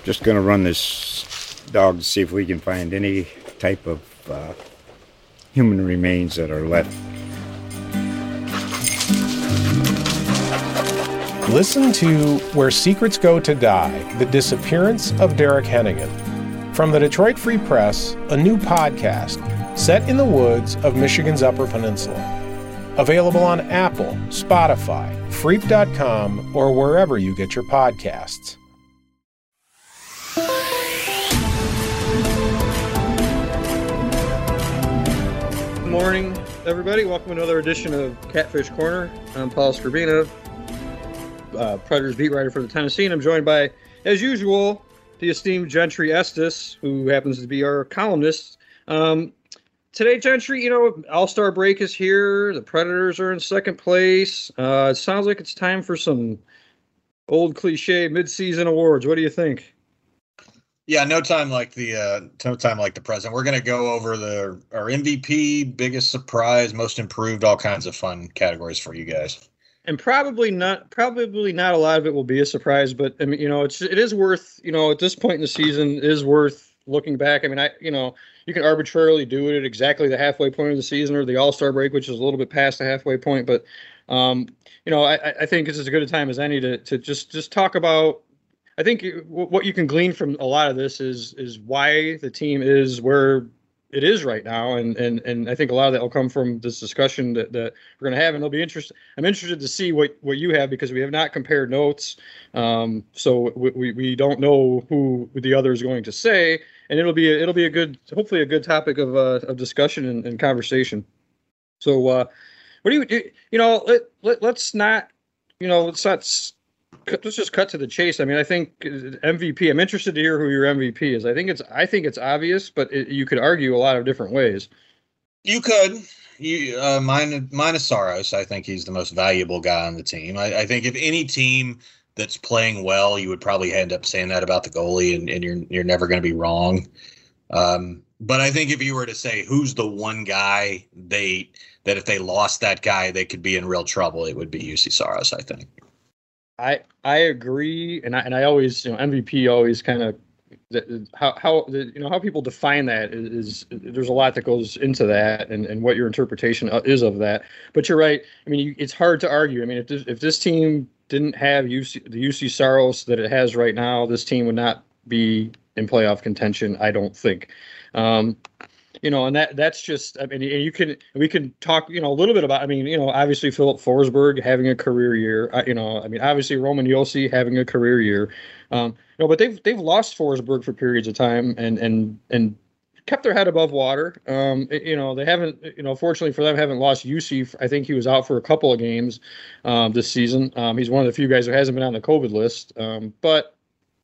Just going to run this dog to see if we can find any type of human remains that are left. Listen to Where Secrets Go to Die, The Disappearance of Derek Hennigan. From the Detroit Free Press, a new podcast set in the woods of Michigan's Upper Peninsula. Available on Apple, Spotify, Freep.com, or wherever you get your podcasts. Good morning, everybody. Welcome to another edition of Catfish Corner. I'm Paul Scribina, Predators beat writer for the Tennessean. I'm joined by, as usual, the esteemed Gentry Estes, who happens to be our columnist. Today, Gentry, All-Star break is here. The Predators are in second place. It sounds like it's time for some old cliche mid-season awards. What do you think? Yeah, no time like the present. We're going to go over our MVP, biggest surprise, most improved, all kinds of fun categories for you guys. And probably not a lot of it will be a surprise, but I mean, it is worth, at this point in the season, it is worth looking back. I mean, you can arbitrarily do it at exactly the halfway point of the season or the All-Star break, which is a little bit past the halfway point. But, I think this is as good a time as any to just talk about. I think what you can glean from a lot of this is why the team is where it is right now, and I think a lot of that will come from this discussion that we're going to have, and it'll be interesting. I'm interested to see what you have because we have not compared notes, so we don't know who the other is going to say, and it'll be a good, hopefully a good topic of discussion and conversation. So what do let's just cut to the chase. I mean, I think MVP. I'm interested to hear who your MVP is. I think it's obvious, but you could argue a lot of different ways. You could. Mine is Saros. I think he's the most valuable guy on the team. I think if any team that's playing well, you would probably end up saying that about the goalie, and you're never going to be wrong. But I think if you were to say who's the one guy that if they lost that guy, they could be in real trouble, it would be UC Saros, I think. I agree, and I always, MVP always kind of how people define that is there's a lot that goes into that, and what your interpretation is of that. But you're right. I mean, it's hard to argue. I mean, if this team didn't have the UC Saros that it has right now, this team would not be in playoff contention, I don't think. And that's just, I mean, we can talk, a little bit about, I mean, obviously Philip Forsberg having a career year, obviously Roman Josi having a career year, but they've lost Forsberg for periods of time and kept their head above water. They haven't, fortunately for them, haven't lost Juuse. I think he was out for a couple of games this season. He's one of the few guys who hasn't been on the COVID list. But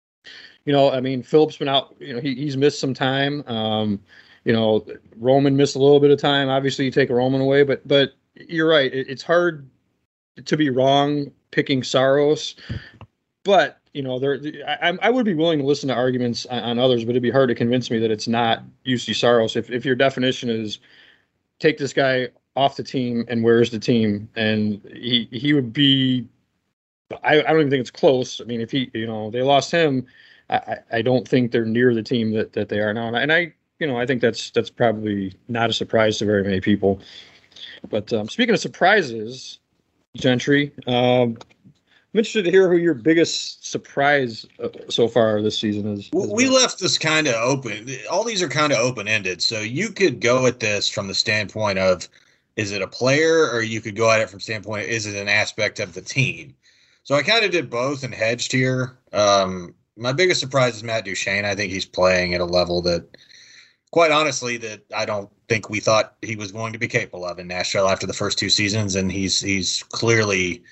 I mean, Philip's been out, he's missed some time. Roman missed a little bit of time. Obviously, you take Roman away, but you're right. It's hard to be wrong picking Saros. But I would be willing to listen to arguments on others, but it'd be hard to convince me that it's not UC Saros. If your definition is take this guy off the team and where's the team, and he would be. I don't even think it's close. I mean, if they lost him, I don't think they're near the team that they are now, and I think that's probably not a surprise to very many people. But speaking of surprises, Gentry, I'm interested to hear who your biggest surprise so far this season is. We left this kind of open. All these are kind of open-ended. So you could go at this from the standpoint of, is it a player? Or you could go at it from standpoint, is it an aspect of the team? So I kind of did both and hedged here. My biggest surprise is Matt Duchene. I think he's playing at a level that, quite honestly, that I don't think we thought he was going to be capable of in Nashville after the first two seasons, and he's clearly,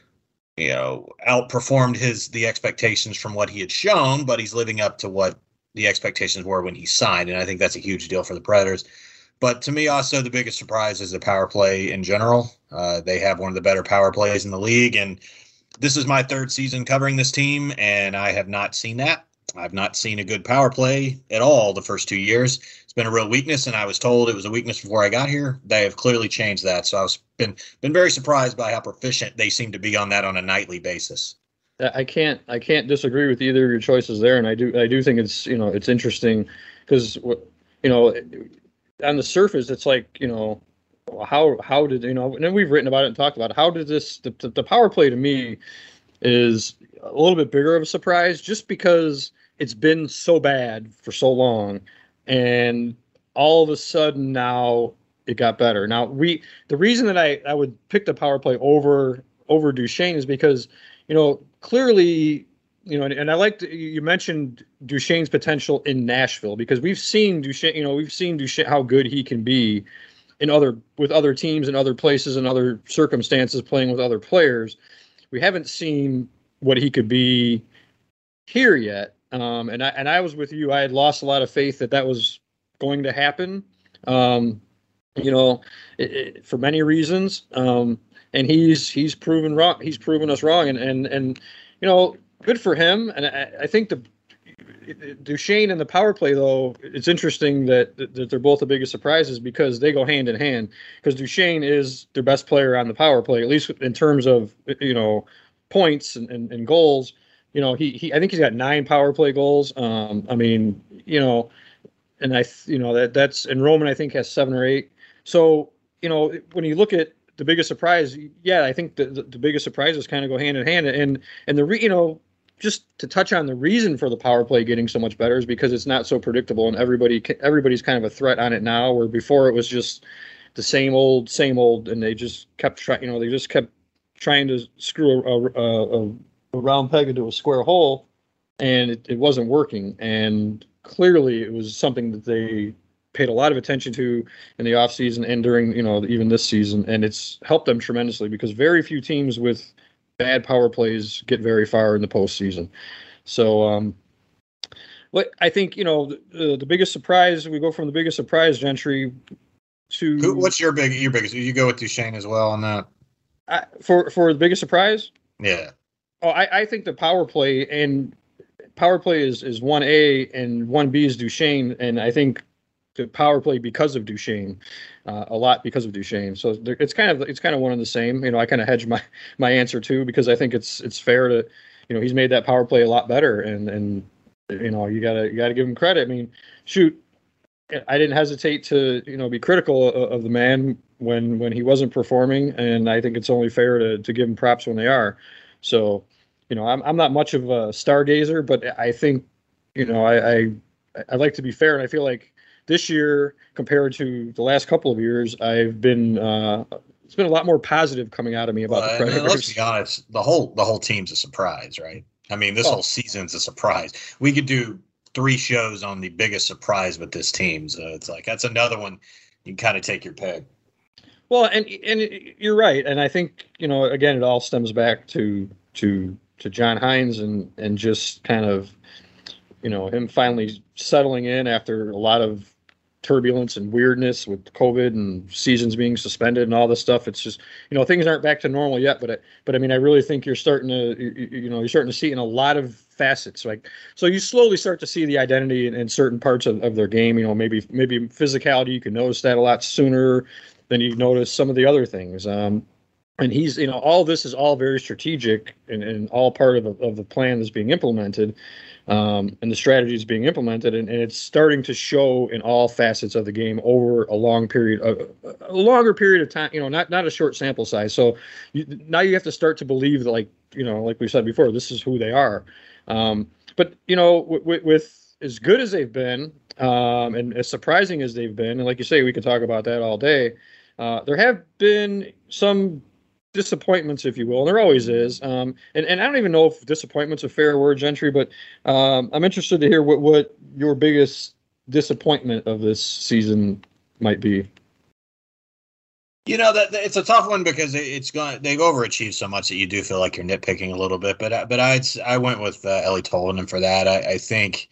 outperformed the expectations from what he had shown, but he's living up to what the expectations were when he signed, and I think that's a huge deal for the Predators. But to me, also the biggest surprise is the power play in general. They have one of the better power plays in the league, and this is my third season covering this team, and I have not seen that. I've not seen a good power play at all the first 2 years. It's been a real weakness, and I was told it was a weakness before I got here. They have clearly changed that, so I've been very surprised by how proficient they seem to be on that on a nightly basis. I can't disagree with either of your choices there, and I do think it's it's interesting because on the surface it's like how did and then we've written about it and talked about it, how did the power play to me is a little bit bigger of a surprise just because it's been so bad for so long, and all of a sudden now it got better. Now the reason that I would pick the power play over Duchesne is because clearly, and I liked you mentioned Duchesne's potential in Nashville because we've seen Duchesne how good he can be with other teams and other places and other circumstances playing with other players. We haven't seen what he could be here yet. And I was with you. I had lost a lot of faith that was going to happen. For many reasons. And he's proven wrong. He's proven us wrong. And good for him. And I think Duchesne and the power play, though, it's interesting that they're both the biggest surprises because they go hand in hand. Because Duchesne is their best player on the power play, at least in terms of points and goals. I think he's got 9 power play goals. And that's and Roman I think has 7 or 8. So when you look at the biggest surprise, I think the biggest surprises kind of go hand in hand, and just to touch on the reason for the power play getting so much better is because it's not so predictable, and everybody's kind of a threat on it now, where before it was just the same old, and they just kept trying to screw a round peg into a square hole, and it wasn't working, and clearly it was something that they paid a lot of attention to in the offseason and during even this season, and it's helped them tremendously because very few teams with bad power plays get very far in the postseason. So I think the biggest surprise, we go from the biggest surprise, Gentry, to what's your biggest? You go with Duchesne as well on that for the biggest surprise. Yeah. Oh, I think the power play is 1A and 1B is Duchesne, and I think the power play because of Duchesne, a lot because of Duchesne. So it's kind of one and the same. I kind of hedge my answer too because I think it's fair to, he's made that power play a lot better, and you gotta give him credit. I mean, shoot, I didn't hesitate to be critical of the man when he wasn't performing, and I think it's only fair to give him props when they are. So, I'm not much of a stargazer, but I think I like to be fair, and I feel like this year, compared to the last couple of years, I've been it's been a lot more positive coming out of me about the Predators. Let's be honest, the whole team's a surprise, right? I mean, this whole season's a surprise. We could do 3 shows on the biggest surprise with this team, so it's like that's another one. You can kind of take your pick. Well, and you're right, and I think again, it all stems back to John Hynes and just kind of him finally settling in after a lot of turbulence and weirdness with COVID and seasons being suspended and all this stuff. It's just, things aren't back to normal yet, but I mean, I really think you're starting to see it in a lot of facets. So you slowly start to see the identity in certain parts of their game, maybe physicality. You can notice that a lot sooner than you notice some of the other things. And he's, all this is all very strategic and all part of the plan that's being implemented. And the strategy is being implemented, and it's starting to show in all facets of the game over a longer period of time. Not a short sample size. So now you have to start to believe that, like we said before, this is who they are. But with as good as they've been, and as surprising as they've been, and like you say, we could talk about that all day. There have been some disappointments, if you will, and there always is. And I don't even know if disappointment's a fair word, Gentry, but I'm interested to hear what your biggest disappointment of this season might be. That it's a tough one because they've overachieved so much that you do feel like you're nitpicking a little bit. But I went with Eeli Tolvanen for that. I think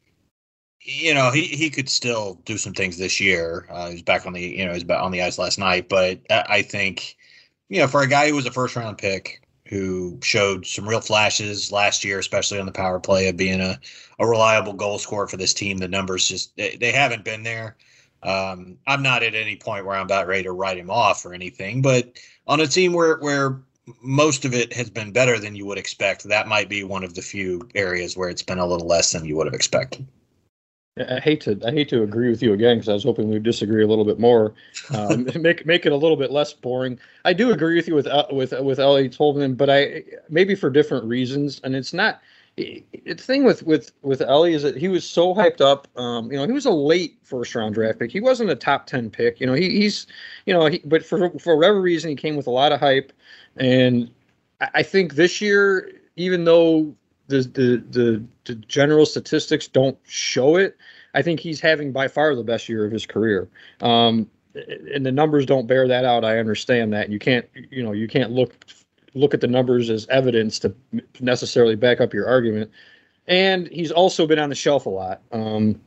he could still do some things this year. He's back on the ice last night, but I think. For a guy who was a first-round pick who showed some real flashes last year, especially on the power play of being a reliable goal scorer for this team, the numbers just they haven't been there. I'm not at any point where I'm about ready to write him off or anything, but on a team where most of it has been better than you would expect, that might be one of the few areas where it's been a little less than you would have expected. I hate to agree with you again because I was hoping we'd disagree a little bit more, make it a little bit less boring. I do agree with you with Elliot Tolman, but I maybe for different reasons. And it's not the thing with Ellie is that he was so hyped up. He was a late first round draft pick. He wasn't a top 10 pick. But for whatever reason he came with a lot of hype, and I think this year, even though the general statistics don't show it, I think he's having by far the best year of his career. And the numbers don't bear that out. I understand that. You can't look at the numbers as evidence to necessarily back up your argument. And he's also been on the shelf a lot. And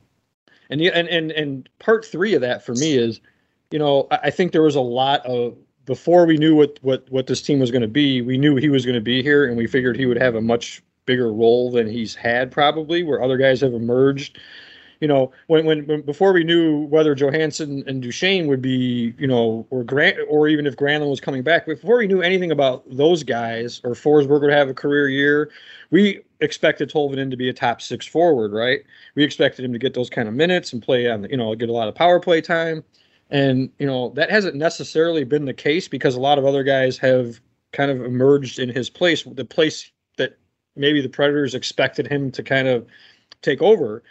part three of that for me is, I think there was a lot of, before we knew what this team was going to be, we knew he was going to be here, and we figured he would have a much bigger role than he's had probably, where other guys have emerged. When before we knew whether Johansson and Duchesne would be, or even if Granlund was coming back, before we knew anything about those guys, or Forsberg would have a career year, we expected Tolvanen to be a top 6 forward, right? We expected him to get those kind of minutes and play on, get a lot of power play time. And, that hasn't necessarily been the case because a lot of other guys have kind of emerged in his place, the place that maybe the Predators expected him to kind of take over.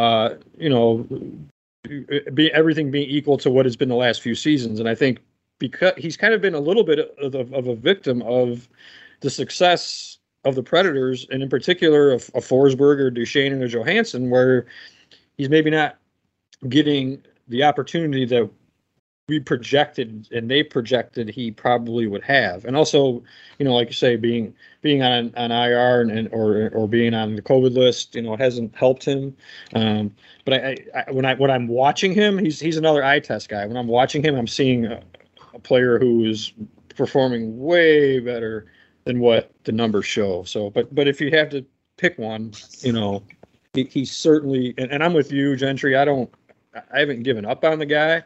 Everything being equal to what has been the last few seasons. And I think because he's kind of been a little bit of a victim of the success of the Predators, and in particular of Forsberg or Duchesne or Johansson, where he's maybe not getting the opportunity that we projected and they projected he probably would have. And also, like you say, being on IR or being on the COVID list, it hasn't helped him. But when I'm watching him, he's another eye test guy. When I'm watching him, I'm seeing a player who is performing way better than what the numbers show. So, but if you have to pick one, he's certainly, and I'm with you, Gentry. I haven't given up on the guy.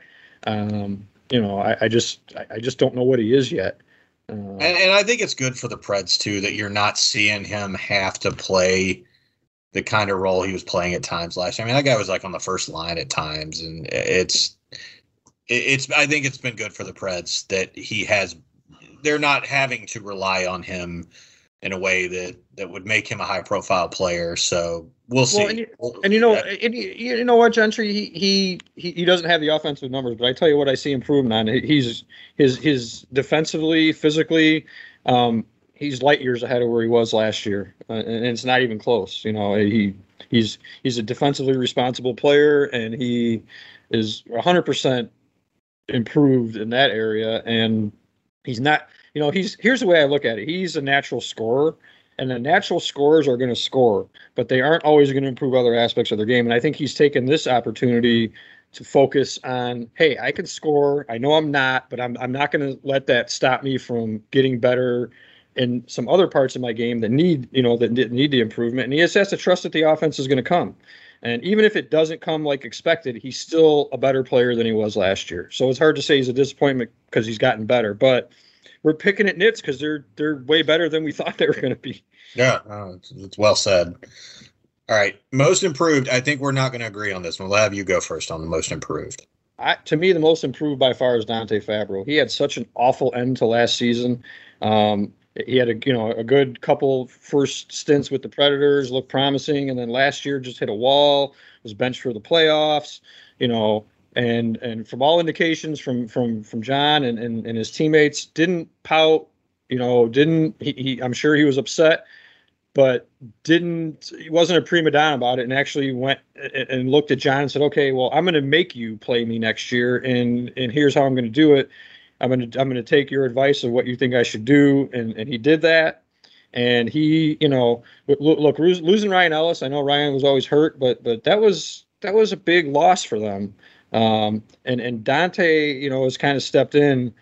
I just don't know what he is yet. And I think it's good for the Preds too that you're not seeing him have to play the kind of role he was playing at times last year. I mean, that guy was like on the first line at times, and it's. I think it's been good for the Preds that they're not having to rely on him in a way that would make him a high profile player. So we'll see. And you know what, Gentry, he doesn't have the offensive numbers, but I tell you what, I see improvement on. He's his defensively, physically, he's light years ahead of where he was last year, and it's not even close. He's a defensively responsible player, and he is 100% improved in that area. And he's not. Here's the way I look at it. He's a natural scorer, and the natural scorers are going to score, but they aren't always going to improve other aspects of their game. And I think he's taken this opportunity to focus on, hey, I can score. I know I'm not, but I'm not going to let that stop me from getting better in some other parts of my game that need the improvement. And he just has to trust that the offense is going to come. And even if it doesn't come like expected, he's still a better player than he was last year. So it's hard to say he's a disappointment because he's gotten better, but we're picking at nits because they're way better than we thought they were going to be. Yeah, it's well said. All right, most improved. I think we're not going to agree on this one. We'll have you go first on the most improved. To me, the most improved by far is Dante Fabro. He had such an awful end to last season. He had a good couple first stints with the Predators, looked promising, and then last year just hit a wall. Was benched for the playoffs. And from all indications from John and his teammates, didn't pout, I'm sure he was upset, but he wasn't a prima donna about it, and actually went and looked at John and said, okay, well, I'm going to make you play me next year, and here's how I'm going to do it. I'm going to take your advice of what you think I should do, and he did that. And he, look, losing Ryan Ellis, I know Ryan was always hurt, but that was a big loss for them. And Dante, has kind of stepped in,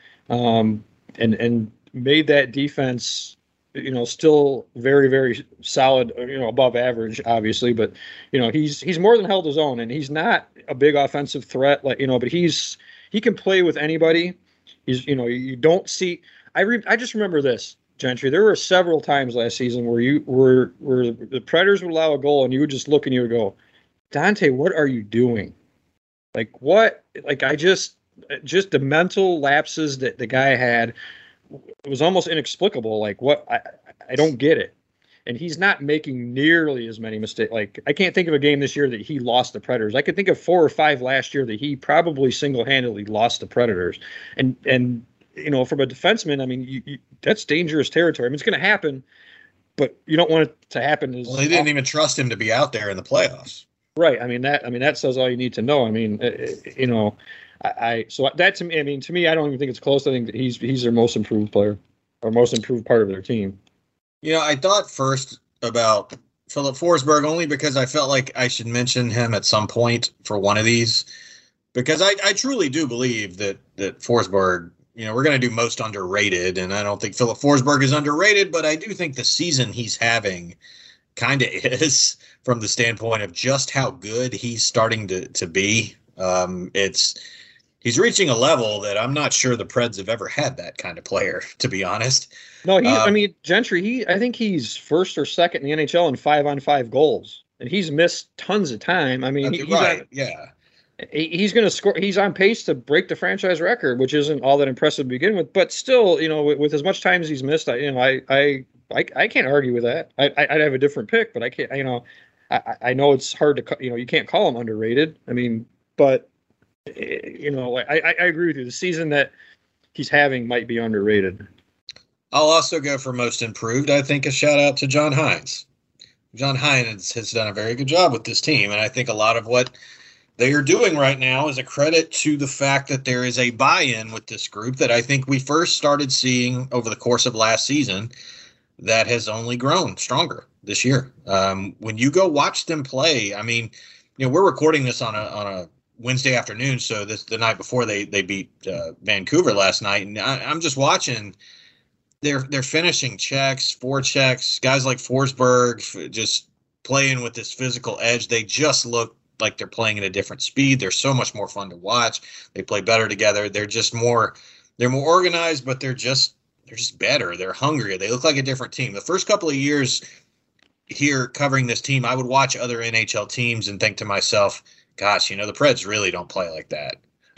and made that defense, still very, very solid, above average, obviously, but, he's more than held his own, and he's not a big offensive threat, but he can play with anybody. He's, you don't see, I just remember this. Gentry, there were several times last season where the Predators would allow a goal and you would just look and you would go, Dante, what are you doing? Like what? Like just the mental lapses that the guy had, it was almost inexplicable. Like what? I don't get it. And he's not making nearly as many mistakes. Like I can't think of a game this year that he lost the Predators. I could think of 4 or 5 last year that he probably single-handedly lost the Predators. And you know, from a defenseman, I mean, that's dangerous territory. I mean, it's going to happen, but you don't want it to happen. Well, they didn't even trust him to be out there in the playoffs. Right. I mean that says all you need to know. I mean, you know, so that to me, I mean, to me, I don't even think it's close. I think that he's their most improved player or most improved part of their team. You know, I thought first about Philip Forsberg only because I felt like I should mention him at some point for one of these, because I truly do believe that Forsberg, you know, we're going to do most underrated, and I don't think Philip Forsberg is underrated, but I do think the season he's having kind of is, from the standpoint of just how good he's starting to be. He's reaching a level that I'm not sure the Preds have ever had that kind of player, to be honest. No, I mean, Gentry, I think he's first or second in the NHL in 5-on-5 goals, and he's missed tons of time. I mean, he's going to score. He's on pace to break the franchise record, which isn't all that impressive to begin with, but still, you know, with as much time as he's missed, I can't argue with that. I'd have a different pick, but I can't, you know, I know it's hard to, you know, you can't call him underrated. I mean, but, you know, I agree with you. The season that he's having might be underrated. I'll also go for most improved. I think a shout out to John Hynes. John Hynes has done a very good job with this team, and I think a lot of what they are doing right now is a credit to the fact that there is a buy-in with this group that I think we first started seeing over the course of last season that has only grown stronger this year. When you go watch them play, I mean, you know, we're recording this on a Wednesday afternoon, so this the night before they beat Vancouver last night, and I'm just watching. They're finishing checks, forechecks, guys like Forsberg just playing with this physical edge. They just look like they're playing at a different speed. They're so much more fun to watch. They play better together. They're more organized, but they're just better. They're hungrier. They look like a different team. The first couple of years here covering this team, I would watch other NHL teams and think to myself, gosh, you know, the Preds really don't play like that.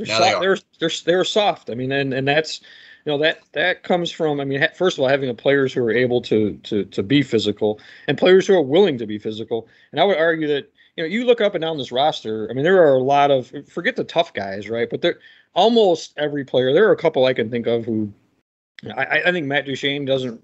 They're soft. I mean, and that's, you know, that comes from, I mean, first of all, having players who are able to be physical and players who are willing to be physical. And I would argue that, you know, you look up and down this roster, I mean, there are a lot of, forget the tough guys, right? But there, almost every player, there are a couple I can think of who, I think Matt Duchene doesn't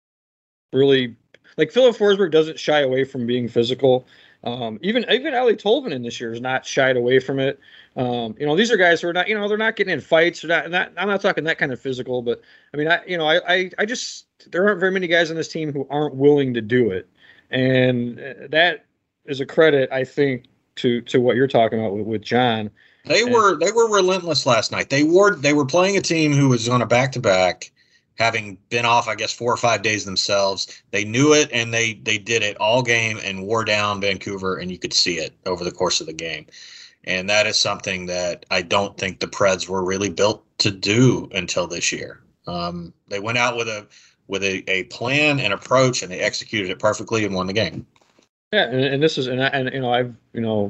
really, like Philip Forsberg doesn't shy away from being physical. Even Ali Tolvanen this year is not shied away from it. You know, these are guys who are not, you know, they're not getting in fights. They're not I'm not talking that kind of physical, but I mean, I just, there aren't very many guys on this team who aren't willing to do it. And that is a credit, I think, to what you're talking about with John. They were relentless last night. They were playing a team who was on a back-to-back, having been off, I guess, 4 or 5 days themselves. They knew it, and they did it all game and wore down Vancouver, and you could see it over the course of the game. And that is something that I don't think the Preds were really built to do until this year. They went out with a plan and approach, and they executed it perfectly and won the game. Yeah, and this is, and you know, I've, you know,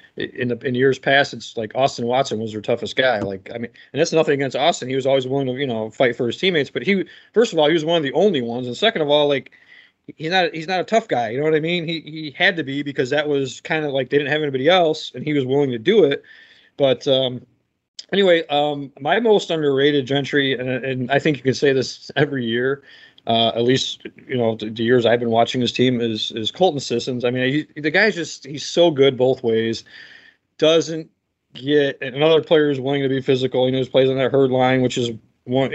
in years past, it's like Austin Watson was their toughest guy. Like, I mean, and that's nothing against Austin. He was always willing to, you know, fight for his teammates. But first of all, he was one of the only ones, and second of all, like, he's not a tough guy. You know what I mean? He had to be, because that was kind of like they didn't have anybody else, and he was willing to do it. But anyway, my most underrated Gentry, and I think you can say this every year, at least, you know, the years I've been watching his team, is Colton Sissons. I mean, the guy's he's so good both ways. Doesn't get, and another player is willing to be physical. He plays on that herd line, which is one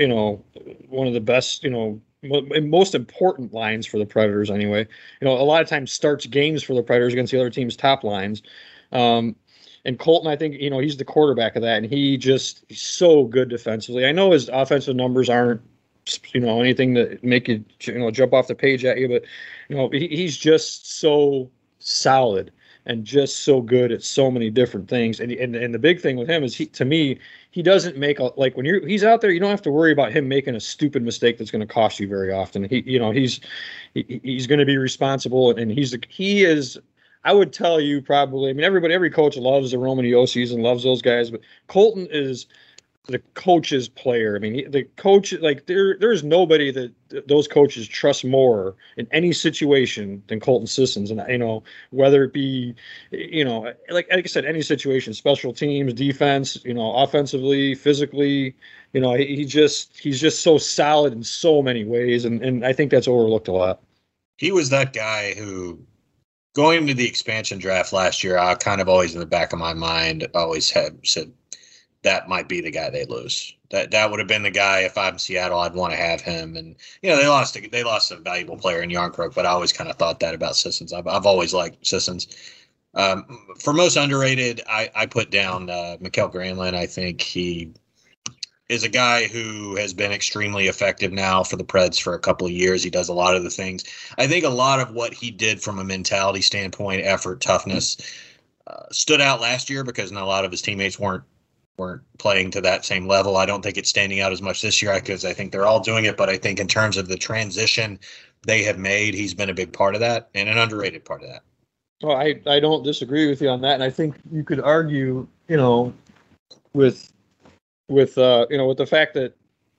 of the best, you know, most important lines for the Predators anyway. You know, a lot of times starts games for the Predators against the other team's top lines. And Colton, I think, you know, he's the quarterback of that, and he's so good defensively. I know his offensive numbers aren't, you know, anything that make you, you know, jump off the page at you, but, you know, he's just so solid. and just so good at so many different things. And the big thing with him is to me, he doesn't make like when he's out there, you don't have to worry about him making a stupid mistake that's going to cost you very often. He's going to be responsible, and he is. I would tell you probably. I mean, every coach loves the Roman Yossi's and loves those guys, but Colton is the coach's player. I mean, the coach, like there's nobody that those coaches trust more in any situation than Colton Sissons. And whether it be, like I said, any situation, special teams, defense, offensively, physically, he's just so solid in so many ways, and I think that's overlooked a lot. He was that guy who, going into the expansion draft last year, I kind of always in the back of my mind always had said, that might be the guy they lose. That would have been the guy, if I'm Seattle, I'd want to have him. And they lost a valuable player in Yarncroke, but I always kind of thought that about Sissons. I've always liked Sissons. For most underrated, I put down Mikael Granlund. I think he is a guy who has been extremely effective now for the Preds for a couple of years. He does a lot of the things. I think a lot of what he did from a mentality standpoint, effort, toughness, stood out last year because a lot of his teammates weren't playing to that same level. I don't think it's standing out as much this year because I think they're all doing it. But I think in terms of the transition they have made, he's been a big part of that and an underrated part of that. Well, I don't disagree with you on that. And I think you could argue, with the fact that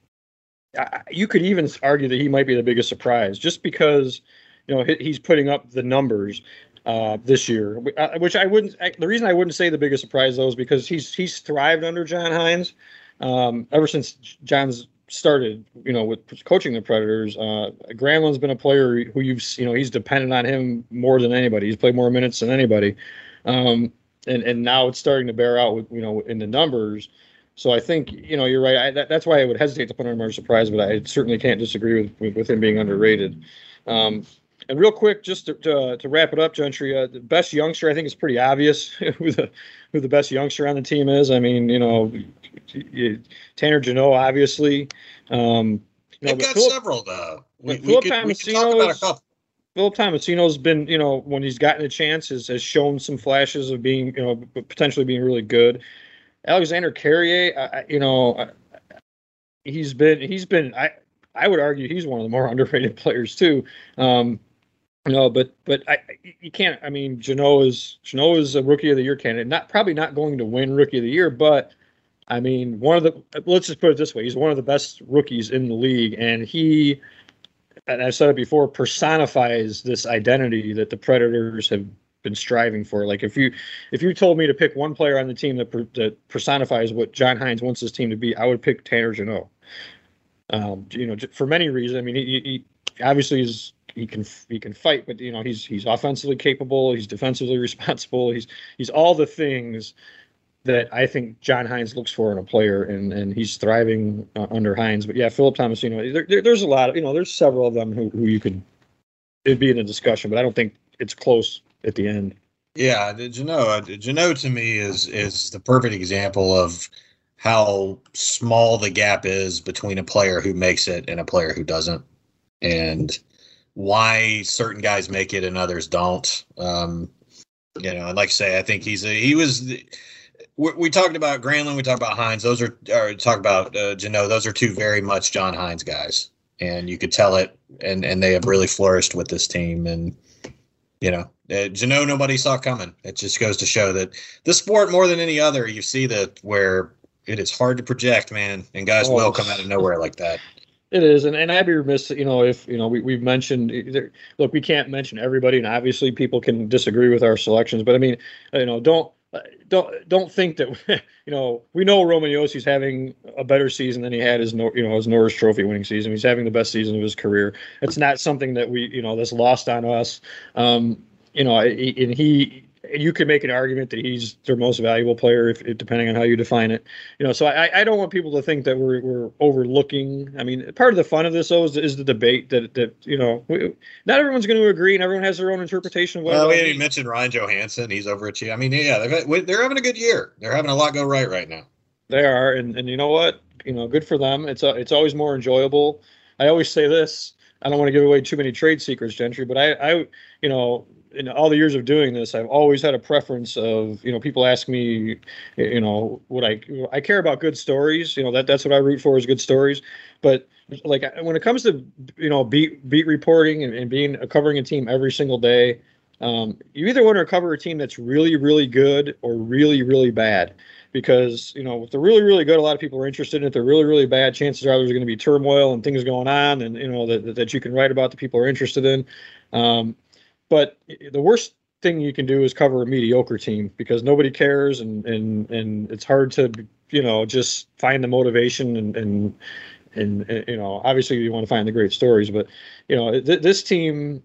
you could even argue that he might be the biggest surprise just because, he's putting up the numbers this year, which the reason I wouldn't say the biggest surprise though is because he's thrived under John Hines ever since John's started, with coaching the Predators. Granlund's been a player who he's dependent on him more than anybody. He's played more minutes than anybody. And now it's starting to bear out with, in the numbers. So I think, you're right. That's why I would hesitate to put him as a surprise, but I certainly can't disagree with him being underrated. And real quick, just to wrap it up, Gentry, the best youngster, I think it's pretty obvious who the best youngster on the team is. I mean, Tanner Jeannot, obviously. They've got several, though. We could talk about a couple. Philip Tomasino's been, when he's gotten a chance, has shown some flashes of being, potentially being really good. Alexander Carrier, he's been. I would argue he's one of the more underrated players too. But you can't. I mean, Jeannot is a Rookie of the Year candidate. Probably not going to win Rookie of the Year, but I mean, let's just put it this way: he's one of the best rookies in the league, and I've said it before, personifies this identity that the Predators have been striving for. Like if you told me to pick one player on the team that personifies what John Hines wants his team to be, I would pick Tanner Jeannot. For many reasons. I mean, he obviously he can fight, but he's offensively capable. He's defensively responsible. He's all the things that I think John Hines looks for in a player, and he's thriving under Hines. But yeah, Philip Tomasino, there's a lot of there's several of them who it'd be in a discussion, but I don't think it's close at the end. Yeah, Jeannot to me is the perfect example of how small the gap is between a player who makes it and a player who doesn't, and why certain guys make it and others don't. And like I say, I think we talked about Granlund, we talked about Hines. Those are talk about Jeannot. Those are two very much John Hines guys, and you could tell it. And they have really flourished with this team. And Jeannot, nobody saw coming. It just goes to show that the sport, more than any other, you see that where it is hard to project, man, and guys will come out of nowhere like that. It is, and I'd be remiss, if we've mentioned. Look, we can't mention everybody, and obviously people can disagree with our selections. But I mean, don't think that we know Roman Yossi's having a better season than he had his Norris Trophy winning season. He's having the best season of his career. It's not something that that's lost on us. You could make an argument that he's their most valuable player, if depending on how you define it. So I don't want people to think that we're overlooking. I mean, part of the fun of this though is the debate that not everyone's going to agree, and everyone has their own interpretation of what. Well, we didn't mention Ryan Johansson. He's over at you. I mean, yeah, they're having a good year. They're having a lot go right now. They are, and you know what? Good for them. It's always more enjoyable. I always say this. I don't want to give away too many trade secrets, Gentry, but I in all the years of doing this, I've always had a preference of, people ask me, what I care about good stories. That's what I root for, is good stories. But like when it comes to, beat reporting and covering a team every single day, you either want to cover a team that's really, really good or really, really bad. Because, if they're really, really good, a lot of people are interested in it. If they're really, really bad, chances are there's going to be turmoil and things going on, and, that you can write about that people are interested in. But the worst thing you can do is cover a mediocre team, because nobody cares, and it's hard to, just find the motivation and obviously you want to find the great stories, but this team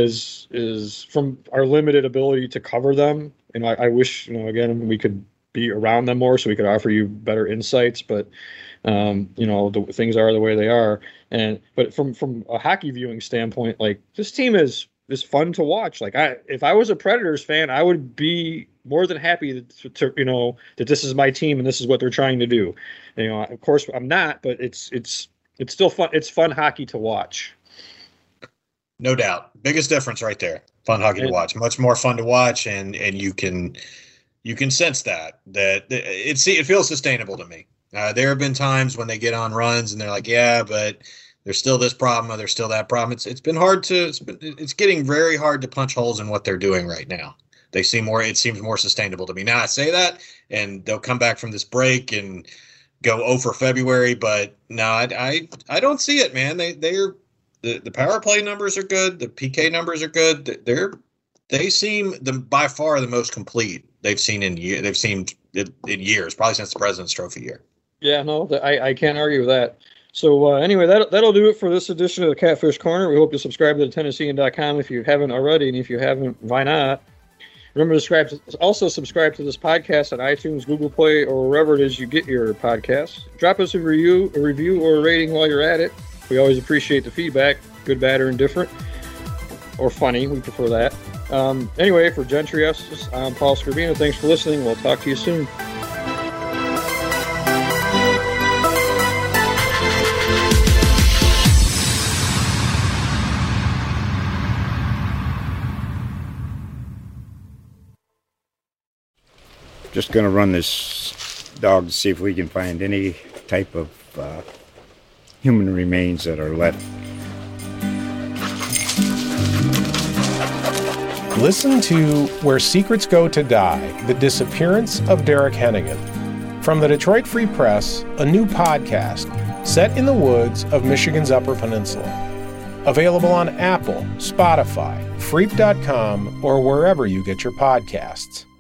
is from our limited ability to cover them. I wish, again, we could be around them more so we could offer you better insights, but the things are the way they are. But from a hockey viewing standpoint, like, this team is fun to watch. Like, if I was a Predators fan, I would be more than happy to that this is my team and this is what they're trying to do. Of course I'm not, but it's still fun. It's fun hockey to watch. No doubt. Biggest difference right there. Fun hockey to watch. Much more fun to watch, and you can sense that it feels sustainable to me. There have been times when they get on runs and they're like, yeah, but there's still this problem or there's still that problem. It's getting very hard to punch holes in what they're doing right now. It seems more sustainable to me. Now I say that, and they'll come back from this break and go 0 for February, but no, I don't see it, man. The power play numbers are good. The PK numbers are good. They seem by far the most complete they've seen in years, probably since the President's Trophy year. Yeah, no, I can't argue with that. So anyway, that'll do it for this edition of the Catfish Corner. We hope you subscribe to Tennessean.com if you haven't already, and if you haven't, why not? Remember to also subscribe to this podcast on iTunes, Google Play, or wherever it is you get your podcasts. Drop us a review or a rating while you're at it. We always appreciate the feedback, good, bad, or indifferent, or funny. We prefer that. Anyway, for Gentry Estes, I'm Paul Scribino. Thanks for listening. We'll talk to you soon. Just going to run this dog to see if we can find any type of human remains that are left. Listen to Where Secrets Go to Die, The Disappearance of Derek Hennigan. From the Detroit Free Press, a new podcast set in the woods of Michigan's Upper Peninsula. Available on Apple, Spotify, Freep.com, or wherever you get your podcasts.